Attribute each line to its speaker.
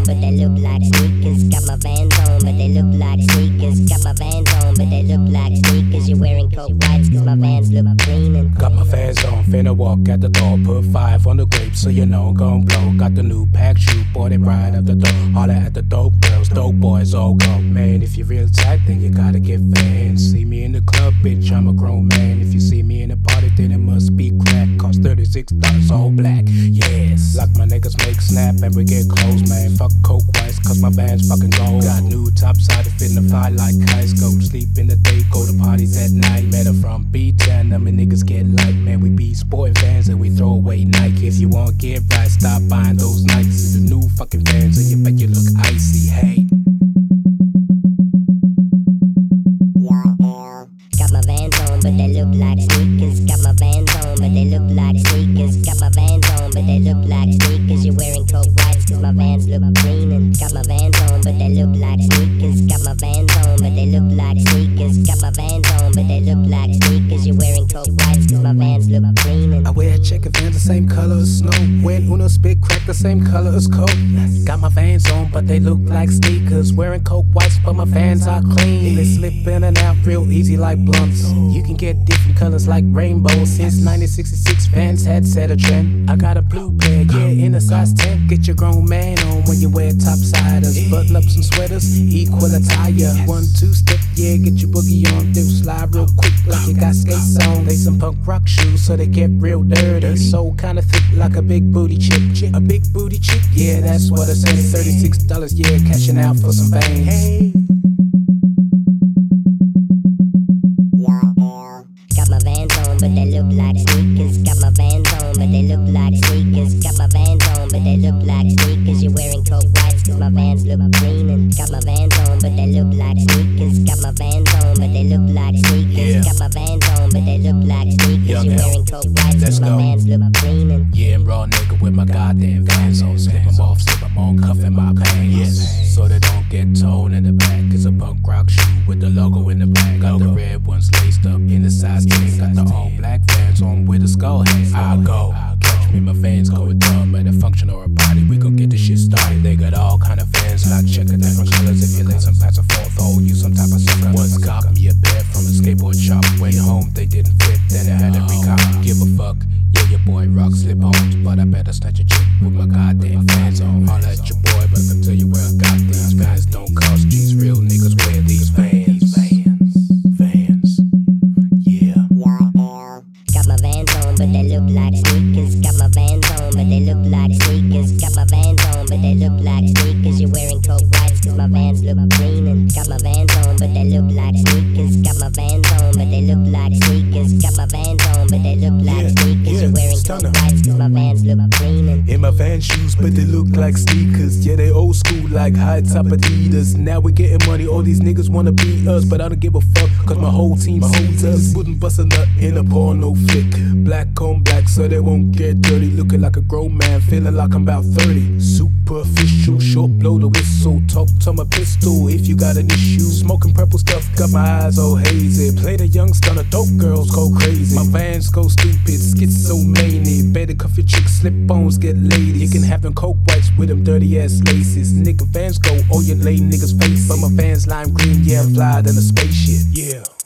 Speaker 1: but they look like sneakers. Got my Vans on, but they look like sneakers. Got my Vans on, but they look like sneakers. You're wearing coke whites, cause my Vans look clean and
Speaker 2: got my Vans on, finna walk at the door. Put 5 on the grape, so you know I'm gon' blow. Got the new pack shoe, bought it right at the door. Holla at the dope girls, dope boys all go. Man, if you're real tight, then you gotta get fans. See me in the club, bitch, I'm a grown man. If you see me in the party, then it must be crack. Cost $36, all black, yes. Like my niggas make snap and we get close, man. Fuck coke whites, cause my Vans fucking gold. Got new topside to fit in the fly like kites. Go to sleep in the day, go to parties at night. Met her from B-Town, them and niggas get light. Man, we be sporting Vans and we throw away Nike. If you want get right, stop buying those Nikes. It's the new fucking Vans and you bet you look icy, hey.
Speaker 1: Got my Vans on, but they look like sneakers. Got my Vans on, but they look like sneakers. Got my Vans on, but they look like sneakers. You're wearing coke whites, cause my Vans look clean. And got my Vans on, but they look like sneakers. Got my Vans on, but they look like sneakers. Got my Vans on, but they look like sneakers. You're wearing coke whites, cause my Vans look clean. And
Speaker 2: I wear checker Vans the same color as snow. When Uno spit crack the same color as coke. Got my Vans on, but they look like sneakers. Wearing coke whites, but my Vans are clean. They slip in and out real easy like blunts. You can get different colors like rainbows. Since 1966, Vans had set a trend. I got a blue pair, yeah, in a size 10. Get your grown man on when you wear topsiders. Button ups and sweaters, equal attire. 1, 2 step, yeah, get your boogie on. They'll slide real quick like you got skates on. They some punk rock shoes, so they get real dirty. So kinda thick like a big booty chick. A big booty chick, yeah, that's what I say. $36, yeah, cashing out for some Vans. Hey.
Speaker 1: got my Vans on, but they look like sneakers. Got my Vans on, but they look like sneakers. Got my Vans on, but they look like sneakers. You're wearing coke whites, cause my Vans look clean. And got my Vans on, but they look like sneakers. Got my Vans on, but they look like sneakers. Got my Vans on, but they look like sneakers. You're wearing coke whites, cause my Vans look clean. And
Speaker 2: yeah, I'm raw nigga with my goddamn Vans on. Slip them off, slip them on, cuffing my pants. So they don't get towed in the back. It's a punk rock shoe with the logo in the back. Got the red ones laced up in the size 10. Got the all black Vans on with a skull head. I'll go. Catch me, my Vans going dumb at a function or a party. We gon' get this shit started. They got all kind of Vans, like checker different colors. If you lay some packs of forth, oh, you some type of sucker. Once cop me a pair from a skateboard shop. Went home, they didn't fit, then I had to recop. Give a fuck. Yeah, your boy rock slip homes, but I better snatch a chick with my goddamn Vans on. Holla at your boy, but I can tell you where I got these Vans. Don't cost G's, real niggas wear these Vans. Yeah.
Speaker 1: got my Vans on, but they look like sneakers. Got my Vans on, but they look like sneakers. Got my Vans on, but they look like sneakers. You're wearing coke whites, cause my Vans look clean. And got my Vans on, but they look like sneakers. Got my Vans on, but they look like sneakers. Got my Vans on, but they look like sneakers. You're wearing coke whites, cause my Vans look clean. And
Speaker 2: in my Vans shoes, but they look like sneakers. Yeah, they old school like high top Adidas. Now we're getting money, all these niggas wanna beat us, but I don't give a fuck, cause my whole team sees us. Wouldn't bust a nut in a porno flick. Black on black, so they won't get dirty. Looking like a grown man, feeling like I'm about 30. Superficial, short blow the whistle. Talk to my pistol if you got an issue. Smoking purple stuff, got my eyes all hazy. Play the young stunner, dope girls go crazy. My Vans go stupid, schizomania. Better cuff your chicks, slip bones, get ladies. You can have them coke whites with them dirty ass laces. Nigga Vans go, all your lame niggas face. But my Vans lime green, yeah, fly than a spaceship, yeah.